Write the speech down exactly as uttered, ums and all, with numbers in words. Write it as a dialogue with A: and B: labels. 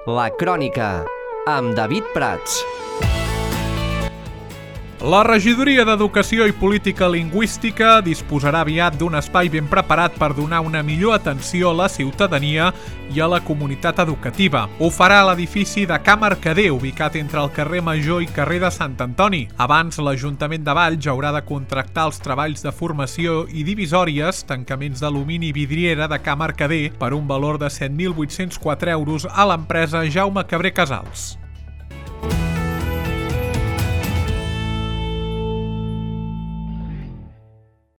A: La Crònica, amb David Prats.
B: La Regidoria d'Educació i Política Lingüística disposarà aviat d'un espai ben preparat per donar una millor atenció a la ciutadania i a la comunitat educativa. Ho farà a l'edifici de Ca Mercader, ubicat entre el carrer Major i carrer de Sant Antoni. Abans, l'Ajuntament de Valls haurà de contractar els treballs de formació i divisòries, tancaments d'alumini i vidriera de Ca Mercader per un valor de set mil vuit-cents quatre euros a l'empresa Jaume Cabré Casals.